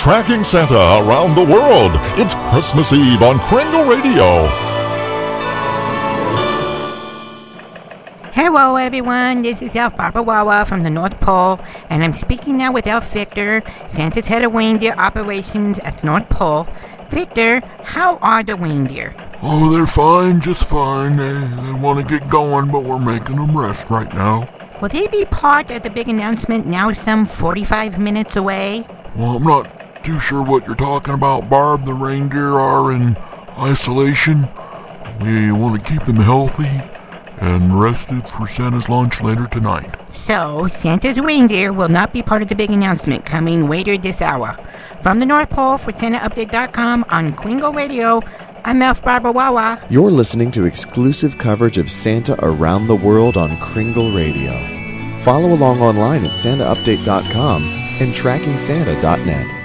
Tracking Santa Around the World. It's Christmas Eve on Kringle Radio. Hello everyone, this is Elf Baba Wawa from the North Pole, and I'm speaking now with Elf Victor, Santa's head of reindeer operations at the North Pole. Victor, how are the reindeer? Oh, they're fine, just fine. They want to get going, but we're making them rest right now. Will they be part of the big announcement now some 45 minutes away? Well, I'm not too sure what you're talking about, Barb. The reindeer are in isolation. We want to keep them healthy and rested for Santa's lunch later tonight. So, Santa's reindeer will not be part of the big announcement coming later this hour. From the North Pole for SantaUpdate.com on Kringle Radio, I'm Elf Barbara Wawa. You're listening to exclusive coverage of Santa around the world on Kringle Radio. Follow along online at SantaUpdate.com and TrackingSanta.net.